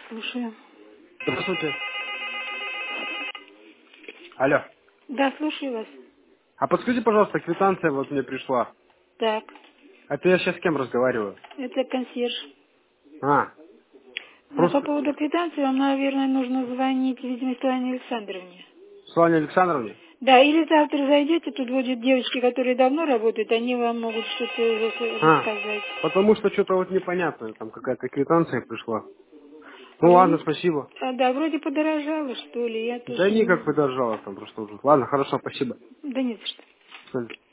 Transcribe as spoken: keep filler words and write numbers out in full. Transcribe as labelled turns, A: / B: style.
A: Слушаю.
B: Здравствуйте. Алло.
A: Да, слушаю вас.
B: А подскажите, пожалуйста, квитанция вот мне пришла.
A: Так,
B: Это я сейчас с кем разговариваю?
A: это консьерж.
B: А,
A: А по
B: просто
A: поводу квитанции вам, наверное, нужно звонить, видимо, Светлане Александровне.
B: Светлане Александровне?
A: Да, или завтра зайдете, тут будет девочки, которые давно работают, они вам могут что-то рас-
B: А,
A: рассказать.
B: потому что что-то вот непонятное, там какая-то квитанция пришла. Ну ладно,
A: Вроде,
B: спасибо.
A: а, да, вроде подорожало, что ли, я
B: Да
A: тоже не
B: никак
A: знаю.
B: подорожало там просто уже. Ладно, хорошо, спасибо.
A: Да нет, что.
B: Всё.